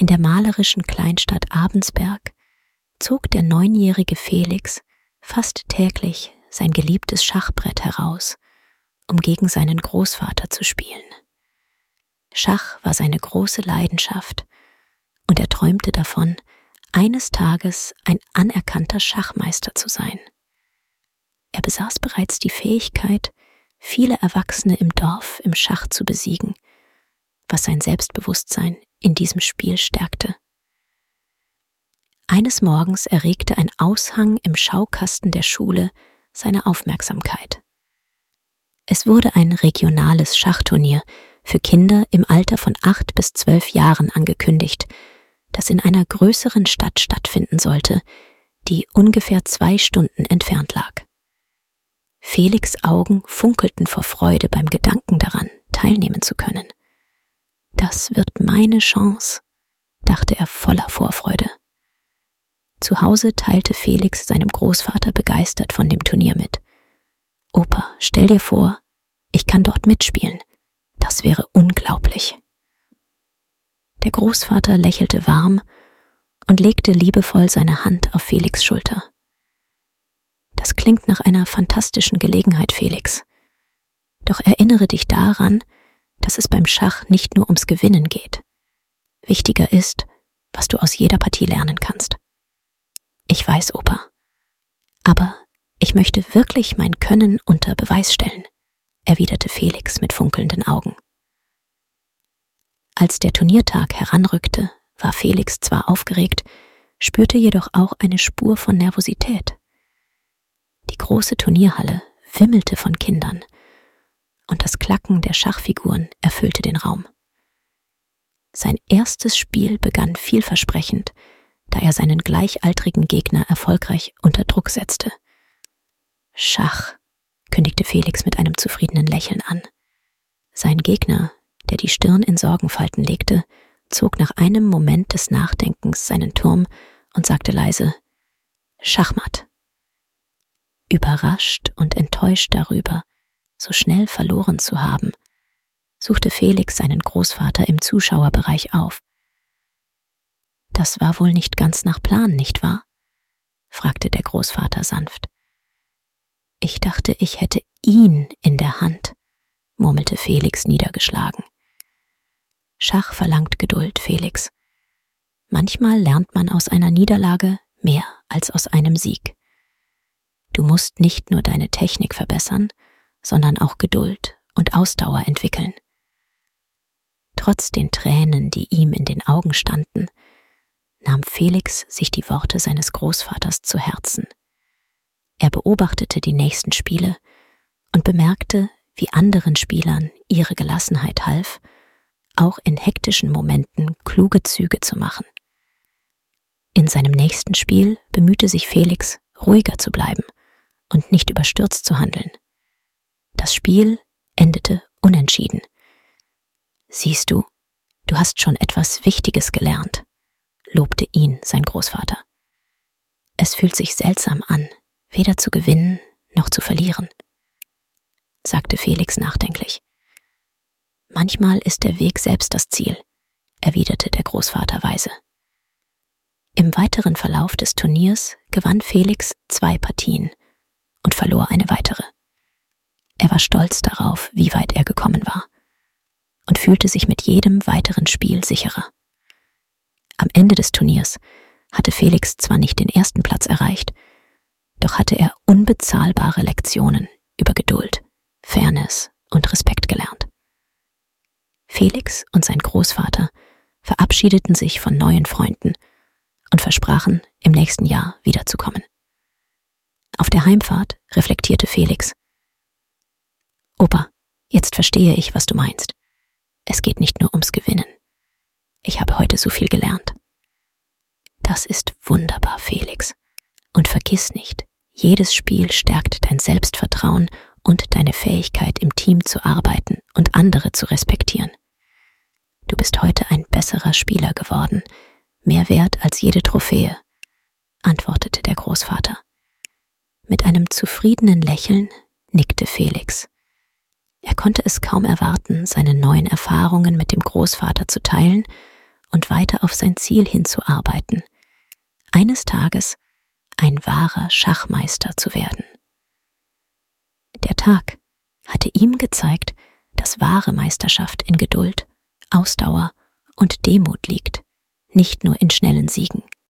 In der malerischen Kleinstadt Abensberg zog der 9-jährige Felix fast täglich sein geliebtes Schachbrett heraus, um gegen seinen Großvater zu spielen. Schach war seine große Leidenschaft und er träumte davon, eines Tages ein anerkannter Schachmeister zu sein. Er besaß bereits die Fähigkeit, viele Erwachsene im Dorf im Schach zu besiegen, was sein Selbstbewusstsein in diesem Spiel stärkte. Eines Morgens erregte ein Aushang im Schaukasten der Schule seine Aufmerksamkeit. Es wurde ein regionales Schachturnier für Kinder im Alter von 8 bis 12 Jahren angekündigt, das in einer größeren Stadt stattfinden sollte, die ungefähr 2 Stunden entfernt lag. Felix' Augen funkelten vor Freude beim Gedanken daran, teilnehmen zu können. Das wird meine Chance, dachte er voller Vorfreude. Zu Hause teilte Felix seinem Großvater begeistert von dem Turnier mit. »Opa, stell dir vor, ich kann dort mitspielen. Das wäre unglaublich.« Der Großvater lächelte warm und legte liebevoll seine Hand auf Felix' Schulter. »Das klingt nach einer fantastischen Gelegenheit, Felix. Doch erinnere dich daran, dass es beim Schach nicht nur ums Gewinnen geht. Wichtiger ist, was du aus jeder Partie lernen kannst.« »Ich weiß, Opa. Aber ich möchte wirklich mein Können unter Beweis stellen«, erwiderte Felix mit funkelnden Augen. Als der Turniertag heranrückte, war Felix zwar aufgeregt, spürte jedoch auch eine Spur von Nervosität. Die große Turnierhalle wimmelte von Kindern und das Klacken der Schachfiguren erfüllte den Raum. Sein erstes Spiel begann vielversprechend, da er seinen gleichaltrigen Gegner erfolgreich unter Druck setzte. »Schach«, kündigte Felix mit einem zufriedenen Lächeln an. Sein Gegner, der die Stirn in Sorgenfalten legte, zog nach einem Moment des Nachdenkens seinen Turm und sagte leise: »Schachmatt.« Überrascht und enttäuscht darüber, so schnell verloren zu haben, suchte Felix seinen Großvater im Zuschauerbereich auf. »Das war wohl nicht ganz nach Plan, nicht wahr?« fragte der Großvater sanft. »Ich dachte, ich hätte ihn in der Hand«, murmelte Felix niedergeschlagen. »Schach verlangt Geduld, Felix. Manchmal lernt man aus einer Niederlage mehr als aus einem Sieg. Du musst nicht nur deine Technik verbessern, sondern auch Geduld und Ausdauer entwickeln.« Trotz den Tränen, die ihm in den Augen standen, nahm Felix sich die Worte seines Großvaters zu Herzen. Er beobachtete die nächsten Spiele und bemerkte, wie anderen Spielern ihre Gelassenheit half, auch in hektischen Momenten kluge Züge zu machen. In seinem nächsten Spiel bemühte sich Felix, ruhiger zu bleiben und nicht überstürzt zu handeln. Das Spiel endete unentschieden. »Siehst du, du hast schon etwas Wichtiges gelernt«, lobte ihn sein Großvater. »Es fühlt sich seltsam an, weder zu gewinnen noch zu verlieren«, sagte Felix nachdenklich. »Manchmal ist der Weg selbst das Ziel«, erwiderte der Großvater weise. Im weiteren Verlauf des Turniers gewann Felix 2 Partien und verlor eine weitere. Er war stolz darauf, wie weit er gekommen war, und fühlte sich mit jedem weiteren Spiel sicherer. Am Ende des Turniers hatte Felix zwar nicht den ersten Platz erreicht, doch hatte er unbezahlbare Lektionen über Geduld, Fairness und Respekt gelernt. Felix und sein Großvater verabschiedeten sich von neuen Freunden und versprachen, im nächsten Jahr wiederzukommen. Auf der Heimfahrt reflektierte Felix: »Opa, jetzt verstehe ich, was du meinst. Es geht nicht nur ums Gewinnen. Ich habe heute so viel gelernt.« »Das ist wunderbar, Felix. Und vergiss nicht, jedes Spiel stärkt dein Selbstvertrauen und deine Fähigkeit, im Team zu arbeiten und andere zu respektieren. Du bist heute ein besserer Spieler geworden, mehr wert als jede Trophäe«, antwortete der Großvater. Mit einem zufriedenen Lächeln nickte Felix. Er konnte es kaum erwarten, seine neuen Erfahrungen mit dem Großvater zu teilen und weiter auf sein Ziel hinzuarbeiten, eines Tages ein wahrer Schachmeister zu werden. Der Tag hatte ihm gezeigt, dass wahre Meisterschaft in Geduld, Ausdauer und Demut liegt, nicht nur in schnellen Siegen.